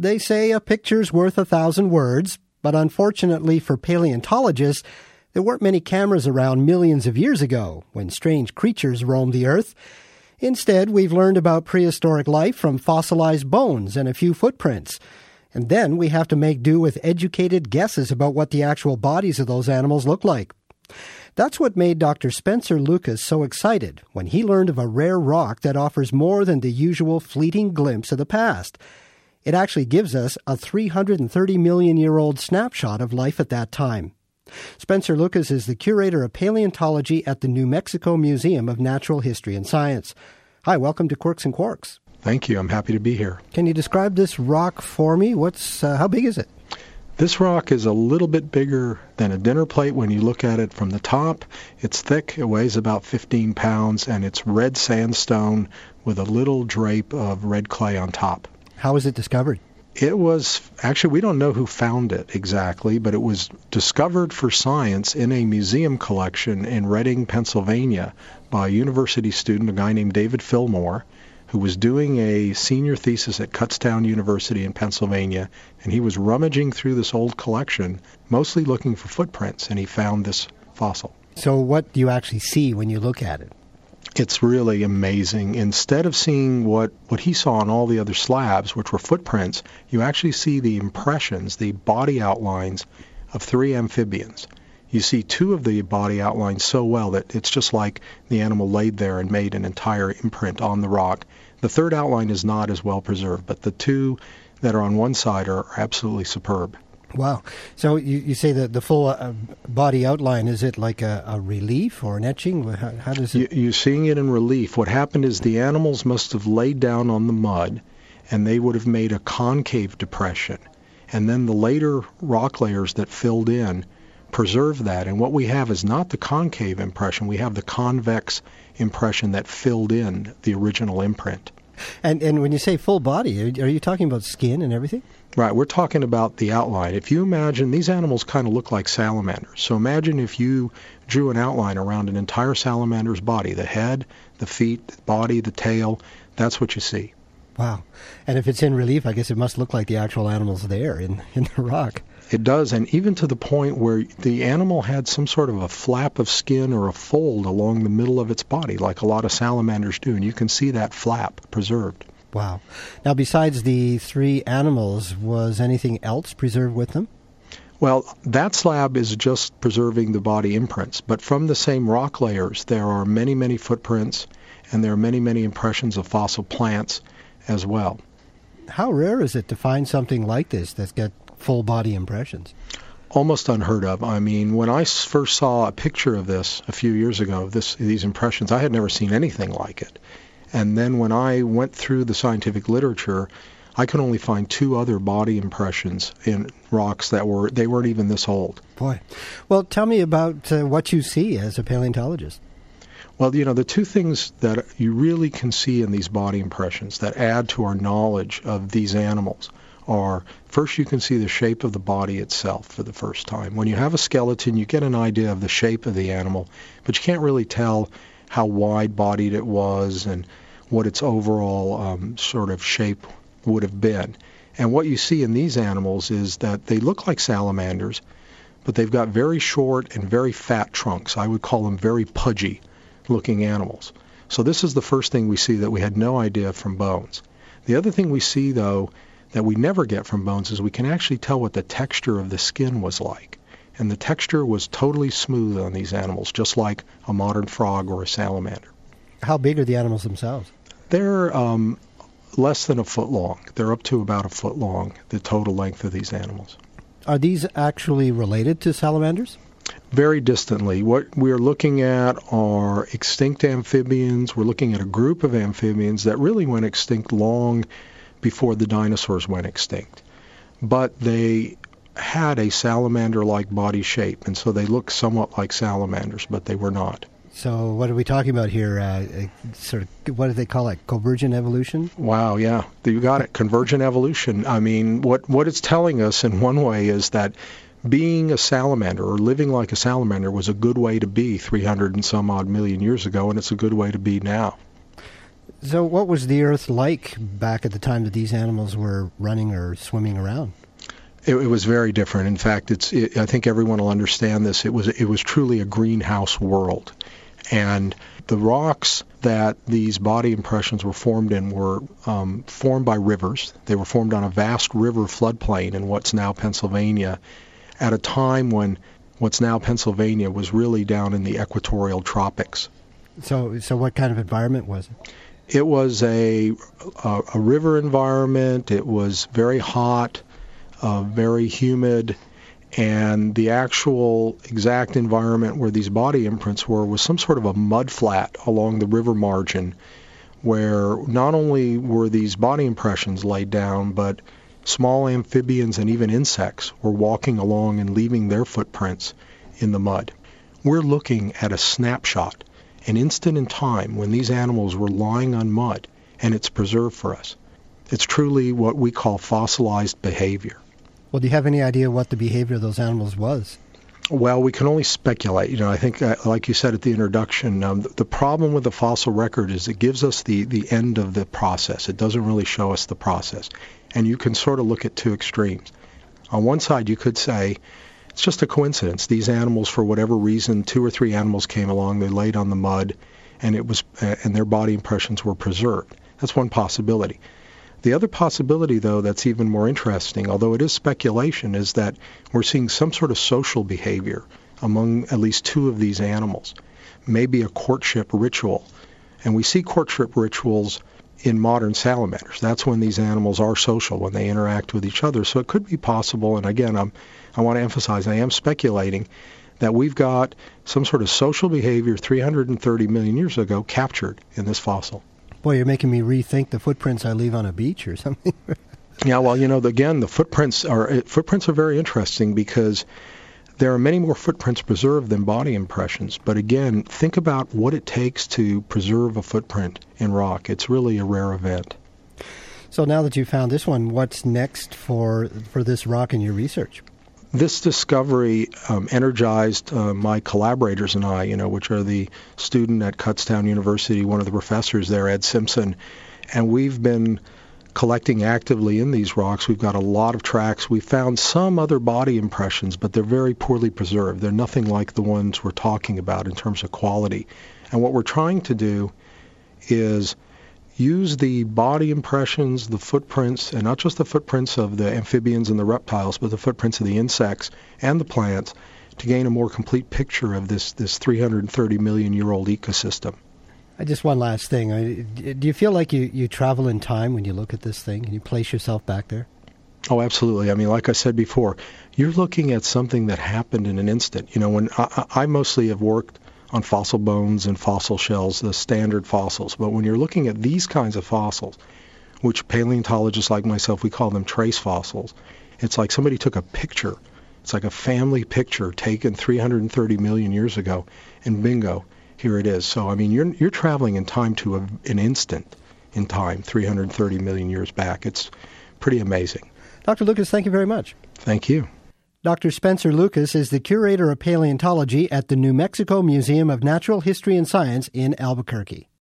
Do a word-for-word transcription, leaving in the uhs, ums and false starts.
they say a picture's worth a thousand words, but unfortunately for paleontologists, there weren't many cameras around millions of years ago when strange creatures roamed the earth. Instead, we've learned about prehistoric life from fossilized bones and a few footprints. And then we have to make do with educated guesses about what the actual bodies of those animals look like. That's what made Doctor Spencer Lucas so excited when he learned of a rare rock that offers more than the usual fleeting glimpse of the past. It actually gives us a three hundred thirty million year old snapshot of life at that time. Spencer Lucas is the curator of paleontology at the New Mexico Museum of Natural History and Science. Hi, welcome to Quirks and Quarks. Thank you. I'm happy to be here. Can you describe this rock for me? What's uh, how big is it? This rock is a little bit bigger than a dinner plate when you look at it from the top. It's thick, it weighs about fifteen pounds, and it's red sandstone with a little drape of red clay on top. How was it discovered? It was, actually, we don't know who found it exactly, but it was discovered for science in a museum collection in Reading, Pennsylvania, by a university student, a guy named David Fillmore, who was doing a senior thesis at Kutztown University in Pennsylvania, and he was rummaging through this old collection, mostly looking for footprints, and he found this fossil. So what do you actually see when you look at it? It's really amazing. Instead of seeing what, what he saw on all the other slabs, which were footprints, you actually see the impressions, the body outlines of three amphibians. You see two of the body outlines so well that it's just like the animal laid there and made an entire imprint on the rock. The third outline is not as well preserved, but the two that are on one side are absolutely superb. Wow. So you, you say that the full uh, body outline, is it like a, a relief or an etching? How, how does it... You, you're seeing it in relief. What happened is the animals must have laid down on the mud, and they would have made a concave depression. And then the later rock layers that filled in preserved that. And what we have is not the concave impression. We have the convex impression that filled in the original imprint. And and when you say full body, are you talking about skin and everything? Right, we're talking about the outline. If you imagine, these animals kind of look like salamanders. So imagine if you drew an outline around an entire salamander's body, the head, the feet, the body, the tail, that's what you see. Wow. And if it's in relief, I guess it must look like the actual animal's there in, in the rock. It does, and even to the point where the animal had some sort of a flap of skin or a fold along the middle of its body, like a lot of salamanders do, and you can see that flap preserved. Wow. Now, besides the three animals, was anything else preserved with them? Well, that slab is just preserving the body imprints, but from the same rock layers, there are many, many footprints, and there are many, many impressions of fossil plants as well. How rare is it to find something like this that's got full body impressions? Almost unheard of. I mean, when I first saw a picture of this a few years ago, this these impressions, I had never seen anything like it. And then when I went through the scientific literature, I could only find two other body impressions in rocks that were, they weren't even this old. Boy. Well, tell me about uh, what you see as a paleontologist. Well, you know, the two things that you really can see in these body impressions that add to our knowledge of these animals are, first you can see the shape of the body itself for the first time. When you have a skeleton, you get an idea of the shape of the animal, but you can't really tell how wide-bodied it was and what its overall um, sort of shape would have been. And what you see in these animals is that they look like salamanders, but they've got very short and very fat trunks. I would call them very pudgy-looking animals. So this is the first thing we see that we had no idea from bones. The other thing we see, though, that we never get from bones is we can actually tell what the texture of the skin was like. And the texture was totally smooth on these animals, just like a modern frog or a salamander. How big are the animals themselves? They're um, less than a foot long. They're up to about a foot long, the total length of these animals. Are these actually related to salamanders? Very distantly. What we're looking at are extinct amphibians. We're looking at a group of amphibians that really went extinct long before the dinosaurs went extinct. But they had a salamander-like body shape, and so they look somewhat like salamanders, but they were not. So what are we talking about here? Uh, sort of, what do they call it? Convergent evolution? Wow, yeah, you got it. Convergent evolution. I mean, what what it's telling us in one way is that being a salamander or living like a salamander was a good way to be three hundred and some odd million years ago, and it's a good way to be now. So what was the Earth like back at the time that these animals were running or swimming around? It, it was very different. In fact, it's. It, I think everyone will understand this. It was. It was truly a greenhouse world, and the rocks that these body impressions were formed in were um, formed by rivers. They were formed on a vast river floodplain in what's now Pennsylvania, at a time when what's now Pennsylvania was really down in the equatorial tropics. So, so what kind of environment was it? It was a a, a river environment. It was very hot. Uh, very humid, and the actual exact environment where these body imprints were was some sort of a mud flat along the river margin, where not only were these body impressions laid down, but small amphibians and even insects were walking along and leaving their footprints in the mud. We're looking at a snapshot, an instant in time when these animals were lying on mud, and it's preserved for us. It's truly what we call fossilized behavior. Well, do you have any idea what the behavior of those animals was? Well, we can only speculate. You know, I think, uh, like you said at the introduction, um, the, the problem with the fossil record is it gives us the, the end of the process. It doesn't really show us the process. And you can sort of look at two extremes. On one side, you could say it's just a coincidence. These animals, for whatever reason, two or three animals came along, they laid on the mud, and it was, uh, and their body impressions were preserved. That's one possibility. The other possibility, though, that's even more interesting, although it is speculation, is that we're seeing some sort of social behavior among at least two of these animals, maybe a courtship ritual. And we see courtship rituals in modern salamanders. That's when these animals are social, when they interact with each other. So it could be possible, and again, I'm, I want to emphasize, I am speculating, that we've got some sort of social behavior three hundred thirty million years ago captured in this fossil. Boy, you're making me rethink the footprints I leave on a beach or something. Yeah, well, you know, again, the footprints are footprints are very interesting because there are many more footprints preserved than body impressions. But again, think about what it takes to preserve a footprint in rock. It's really a rare event. So now that you've found this one, what's next for for this rock in your research? This discovery um, energized uh, my collaborators and I, you know, which are the student at Kutztown University, one of the professors there, Ed Simpson, and we've been collecting actively in these rocks. We've got a lot of tracks. We found some other body impressions, but they're very poorly preserved. They're nothing like the ones we're talking about in terms of quality. And what we're trying to do is use the body impressions, the footprints, and not just the footprints of the amphibians and the reptiles, but the footprints of the insects and the plants to gain a more complete picture of this, this three hundred thirty million year old ecosystem. Just one last thing. Do you feel like you, you travel in time when you look at this thing and you place yourself back there? Oh, absolutely. I mean, like I said before, you're looking at something that happened in an instant. You know, when I, I mostly have worked on fossil bones and fossil shells, the standard fossils. But when you're looking at these kinds of fossils, which paleontologists like myself, we call them trace fossils, it's like somebody took a picture. It's like a family picture taken three hundred thirty million years ago, and bingo, here it is. So, I mean, you're you're traveling in time to a, an instant in time, three hundred thirty million years back. It's pretty amazing. Doctor Lucas, thank you very much. Thank you. Doctor Spencer Lucas is the curator of paleontology at the New Mexico Museum of Natural History and Science in Albuquerque.